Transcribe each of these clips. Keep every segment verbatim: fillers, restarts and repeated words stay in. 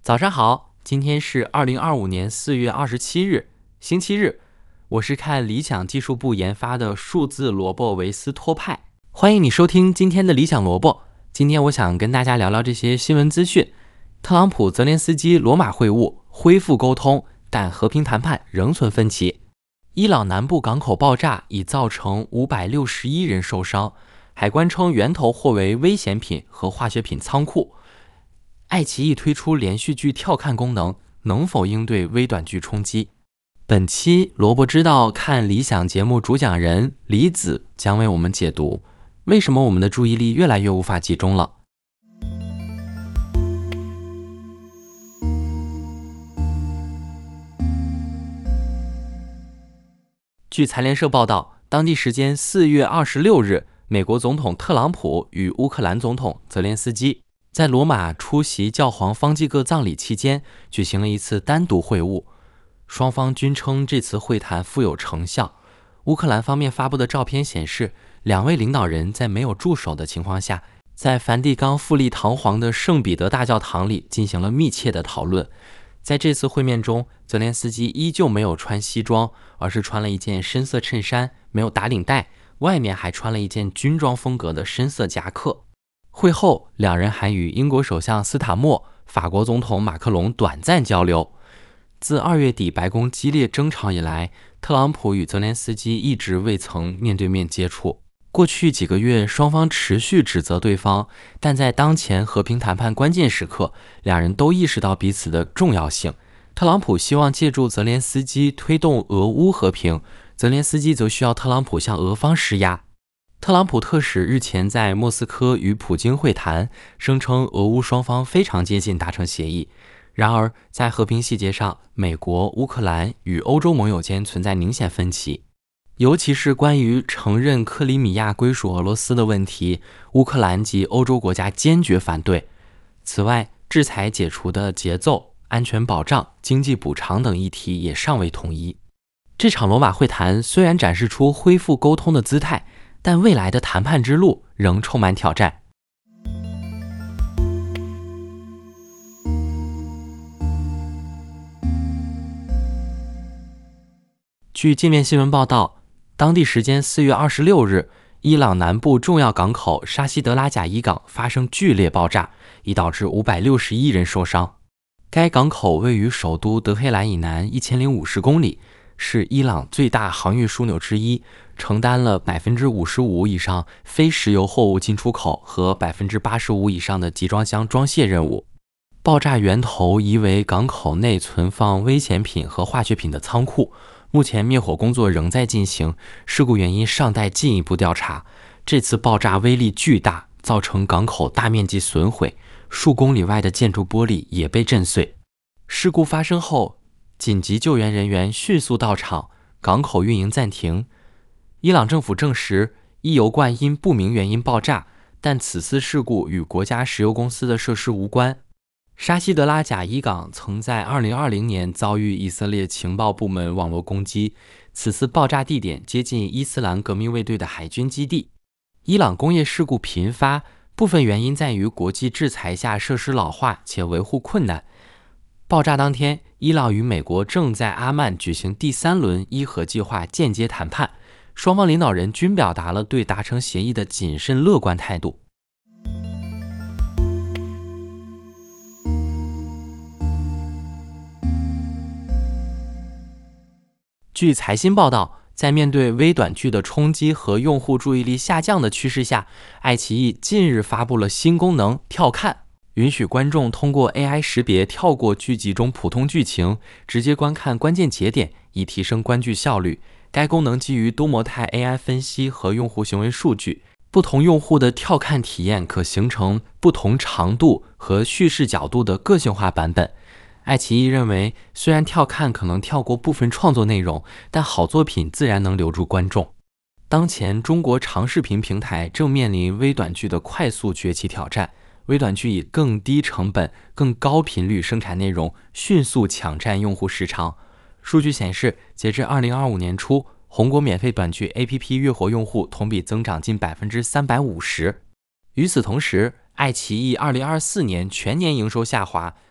早上好，今天是二零二五年四月二十七日，星期日。我是看理想技术部研发的数字萝卜维斯托派。欢迎你收听今天的理想萝卜。今天我想跟大家聊聊这些新闻资讯。特朗普、泽连斯基罗马会晤，恢复沟通，但和平谈判仍存分歧。伊朗南部港口爆炸已造成五百六十一人受伤，海关称源头或为危险品和化学品仓库。爱奇艺推出连续剧跳看功能，能否应对微短剧冲击？本期萝卜知道看理想节目主讲人李子将为我们解读为什么我们的注意力越来越无法集中了。据财联社报道，当地时间四月二十六日，美国总统特朗普与乌克兰总统泽连斯基在罗马出席教皇方济各葬礼期间举行了一次单独会晤，双方均称这次会谈富有成效。乌克兰方面发布的照片显示，两位领导人在没有助手的情况下，在梵蒂冈富丽堂皇的圣彼得大教堂里进行了密切的讨论。在这次会面中，泽连斯基依旧没有穿西装，而是穿了一件深色衬衫，没有打领带，外面还穿了一件军装风格的深色夹克。会后，两人还与英国首相斯塔默、法国总统马克龙短暂交流。自二月底白宫激烈争吵以来，特朗普与泽连斯基一直未曾面对面接触。过去几个月，双方持续指责对方，但在当前和平谈判关键时刻，两人都意识到彼此的重要性。特朗普希望借助泽连斯基推动俄乌和平，泽连斯基则需要特朗普向俄方施压。特朗普特使日前在莫斯科与普京会谈，声称俄乌双方非常接近达成协议。然而，在和平细节上，美国、乌克兰与欧洲盟友间存在明显分歧。尤其是关于承认克里米亚归属俄罗斯的问题，乌克兰及欧洲国家坚决反对。此外，制裁解除的节奏、安全保障、经济补偿等议题也尚未统一。这场罗马会谈虽然展示出恢复沟通的姿态，但未来的谈判之路仍充满挑战。据界面新闻报道，当地时间四月二十六日，伊朗南部重要港口沙希德拉贾伊港发生剧烈爆炸，已导致五百六十一人受伤。该港口位于首都德黑兰以南一千零五十公里，是伊朗最大航运枢纽之一，承担了 百分之五十五 以上非石油货物进出口和 百分之八十五 以上的集装箱装卸任务。爆炸源头疑为港口内存放危险品和化学品的仓库。目前灭火工作仍在进行，事故原因尚待进一步调查。这次爆炸威力巨大，造成港口大面积损毁，数公里外的建筑玻璃也被震碎。事故发生后，紧急救援人员迅速到场，港口运营暂停。伊朗政府证实，一油罐因不明原因爆炸，但此次事故与国家石油公司的设施无关。沙希德拉贾伊港曾在二零二零年遭遇以色列情报部门网络攻击，此次爆炸地点接近伊斯兰革命卫队的海军基地。伊朗工业事故频发，部分原因在于国际制裁下设施老化且维护困难。爆炸当天，伊朗与美国正在阿曼举行第三轮伊核计划间接谈判，双方领导人均表达了对达成协议的谨慎乐观态度。据财新报道，在面对微短剧的冲击和用户注意力下降的趋势下，爱奇艺近日发布了新功能跳看，允许观众通过 A I 识别跳过剧集中普通剧情，直接观看关键节点，以提升观剧效率。该功能基于多模态 A I 分析和用户行为数据，不同用户的跳看体验可形成不同长度和叙事角度的个性化版本。爱奇艺认为，虽然跳看可能跳过部分创作内容，但好作品自然能留住观众。当前中国长视频平台正面临微短剧的快速崛起挑战，微短剧以更低成本、更高频率生产内容，迅速抢占用户时长。数据显示，截至二零二五年初，红果免费短剧 A P P 月活用户同比增长近 百分之三百五十。与此同时，爱奇艺二零二四年全年营收下滑，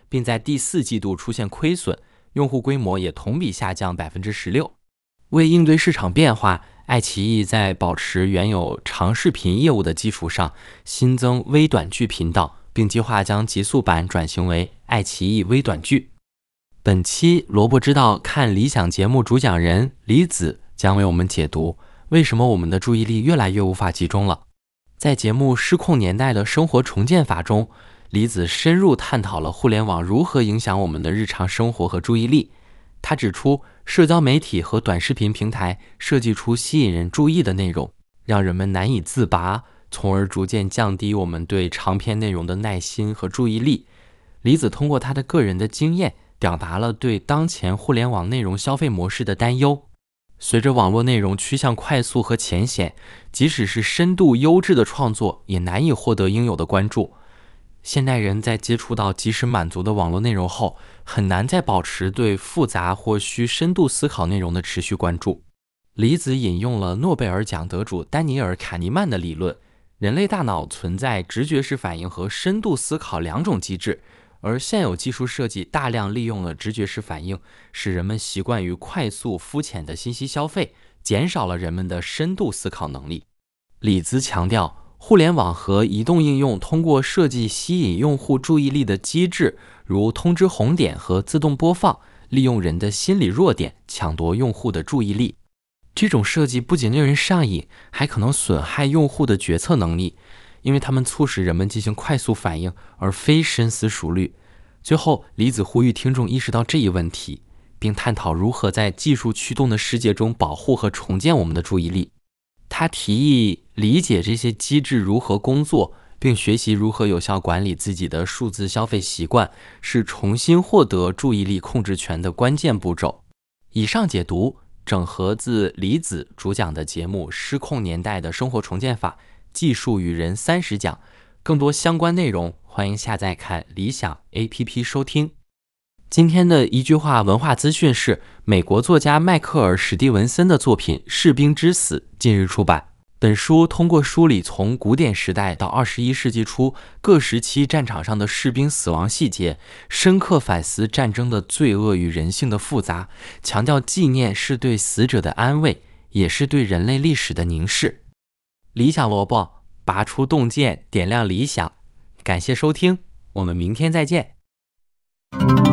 并在第四季度出现亏损，用户规模也同比下降 百分之十六。 为应对市场变化，爱奇艺在保持原有长视频业务的基础上，新增微短剧频道，并计划将极速版转型为爱奇艺微短剧。本期萝卜知道看理想节目主讲人李子将为我们解读为什么我们的注意力越来越无法集中了。在节目《失控年代的生活重建法》中，李子深入探讨了互联网如何影响我们的日常生活和注意力。他指出，社交媒体和短视频平台设计出吸引人注意的内容，让人们难以自拔，从而逐渐降低我们对长篇内容的耐心和注意力。李子通过他的个人的经验，表达了对当前互联网内容消费模式的担忧。随着网络内容趋向快速和浅显，即使是深度优质的创作也难以获得应有的关注。现代人在接触到即时满足的网络内容后，很难再保持对复杂或需深度思考内容的持续关注。李子引用了诺贝尔奖得主丹尼尔·卡尼曼的理论，人类大脑存在直觉式反应和深度思考两种机制，而现有技术设计大量利用了直觉式反应，使人们习惯于快速肤浅的信息消费，减少了人们的深度思考能力。李子强调，互联网和移动应用通过设计吸引用户注意力的机制，如通知红点和自动播放，利用人的心理弱点抢夺用户的注意力。这种设计不仅令人上瘾，还可能损害用户的决策能力，因为它们促使人们进行快速反应，而非深思熟虑。最后，李子呼吁听众意识到这一问题，并探讨如何在技术驱动的世界中保护和重建我们的注意力。他提议理解这些机制如何工作，并学习如何有效管理自己的数字消费习惯，是重新获得注意力控制权的关键步骤。以上解读整合自李子主讲的节目《失控年代的生活重建法》，技术与人三十讲。更多相关内容，欢迎下载看理想 A P P 收听。今天的一句话文化资讯是，美国作家迈克尔·史蒂文森的作品《士兵之死》近日出版。本书通过梳理从古典时代到二十一世纪初各时期战场上的士兵死亡细节，深刻反思战争的罪恶与人性的复杂，强调纪念是对死者的安慰，也是对人类历史的凝视。理想萝卜，拔出洞见，点亮理想。感谢收听，我们明天再见。